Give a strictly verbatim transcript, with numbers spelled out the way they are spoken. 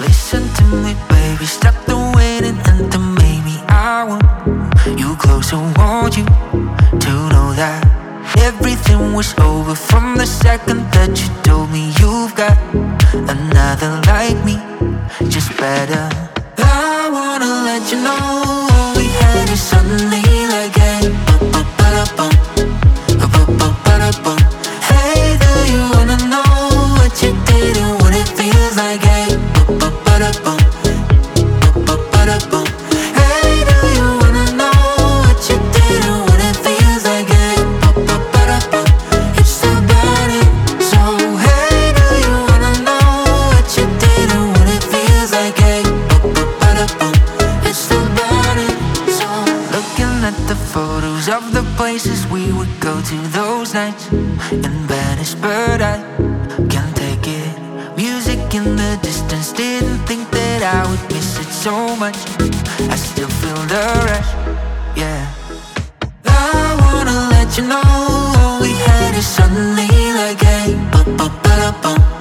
listen to me, baby. Stop the waiting anthem, maybe I want you closer, want you to know that everything was over from the second that you told me you've got another like me, just better. I wanna let you know all we had is suddenly like hey, ba-ba-ba-da-bum, ba-ba-ba-da-bum. Hey, do you wanna know what you did and what it feels like? Hey, ba-ba-ba-da-bum, ba-ba-ba-da-bum. Hey, do you wanna know what you did and what it feels like? Hey, ba-ba-ba-da-bum. It's still burning. So hey, do you wanna know what you did and what it feels like? Hey, ba-ba-ba-da-bum. It's still burning. So looking at the photos of the places we would go to those nights in Venice, but I can't take it. Music in the distance, didn't think that I would miss it so much. I still feel the rush, yeah. I wanna let you know all we had is suddenly like hey, ba-ba-ba-da-bum.